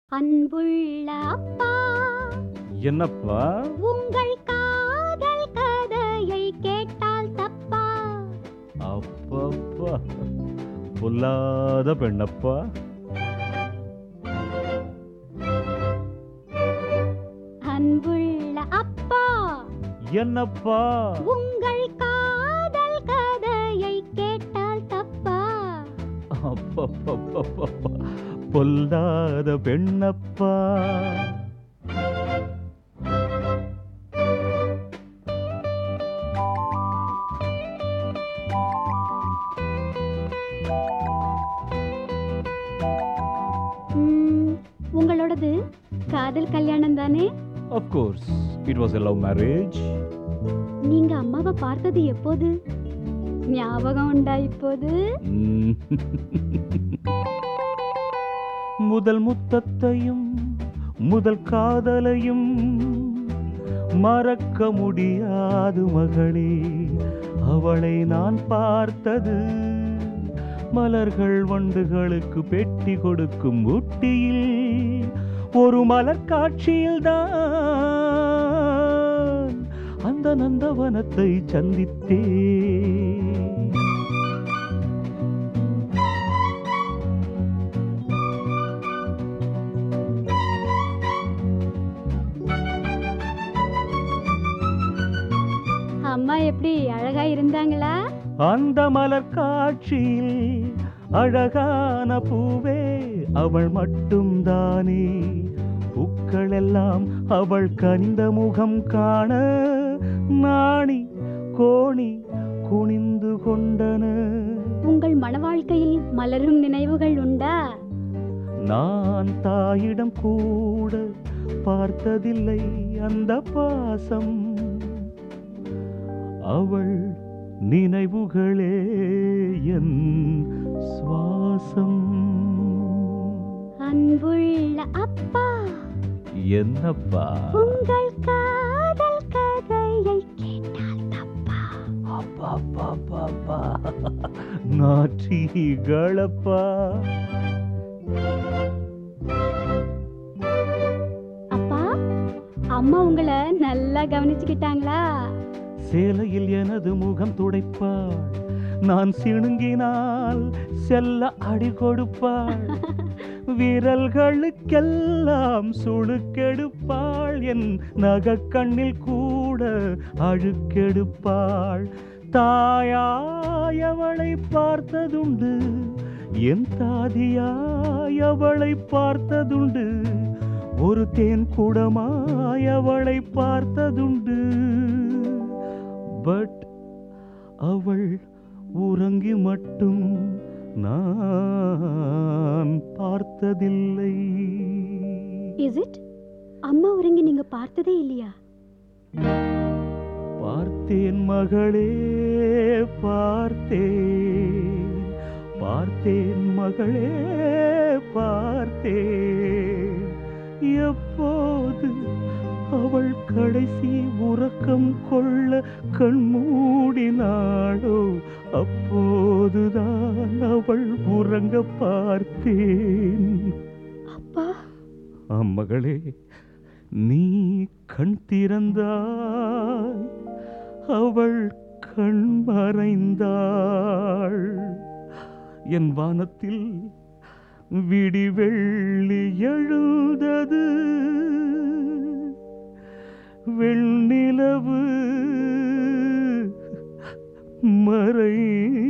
அன்புள்ள அப்பா, என்னப்பா? உங்கள் காதல் கதையை கேட்டால் தப்பா? அப்பப்பா, பொல்லாத பெண்ணப்பா. அன்புள்ள அப்பா, என்னப்பா? உங்கள் காதல் கதையை கேட்டால் தப்பா? அப்பப்பப்பப்பப்பா, பொல்லாத பெண்ணப்பா. உங்களோடது காதல் கல்யாணம் தானே? Of course, it was a love marriage. நீங்க அம்மாவை பார்த்தது எப்போது? ஞாபகம் உண்டா இப்போது? முதல் முத்தத்தையும் முதல் காதலையும் மறக்க முடியாது மகளே. அவளை நான் பார்த்தது மலர்கள் வண்டுகளுக்கு பெட்டி கொடுக்கும் ஊட்டியில் ஒரு மலர் காட்சியில் தான் அந்த நந்தவனத்தை சந்தித்தே. அம்மா எப்படி அழகா இருந்தாங்களா? அந்த மலர் காட்சியில் அழகான பூவே அவள் மட்டும் தானே. பூக்கள் எல்லாம் அவள் கனிந்த முகம் காண நாணி கோணி குனிந்து கொண்டன. உங்கள் மன வாழ்க்கையில் மலரும் நினைவுகள் உண்டா? நான் தாயிடம் கூட பார்த்ததில்லை அந்த பாசம். அவள் நினைவுகளே என் சுவாசம். அன்புள்ள அப்பா, என்னப்பா? உங்கள் காதல் கதையை கேட்டால் தப்பா? அப்பா, நாற்றிகளப்பா. அப்பா, அம்மா உங்களை நல்லா கவனிச்சுக்கிட்டாங்களா? சேலையில் எனது முகம் துடைப்பாள், நான் சிணுங்கினால் செல்ல அடி கொடுப்பாள். விரல்களுக்கெல்லாம் சுழுக்கெடுப்பாள், என் நகக்கண்ணில் கூட அழுக்கெடுப்பாள். தாயாய் அவளை பார்த்ததுண்டு, என் தாதியாய் அவளை பார்த்ததுண்டு, ஒரு தேன் குடமாய் அவளை பார்த்ததுண்டு. பட் அவள் உறங்கி மட்டும் நான் பார்த்ததில்லை. Is it? அம்மா உறங்கி நீங்க பார்த்ததே இல்லையா? பார்த்தேன் மகளே, பார்த்தேன் மகளே, பார்த்தேன். எப்போது அவள் கடைசி உறக்கம் கொள்ள கண்மூடினாளோ அப்போதுதான் அவள் உறங்க பார்த்தேன். அப்பா, மகளே, நீ கண் திறந்தாய், அவள் கண் மறைந்தாள். என் வானத்தில் விடிவெள்ளி எழுந்தது, வெண்ணிலவு மறைந்தது.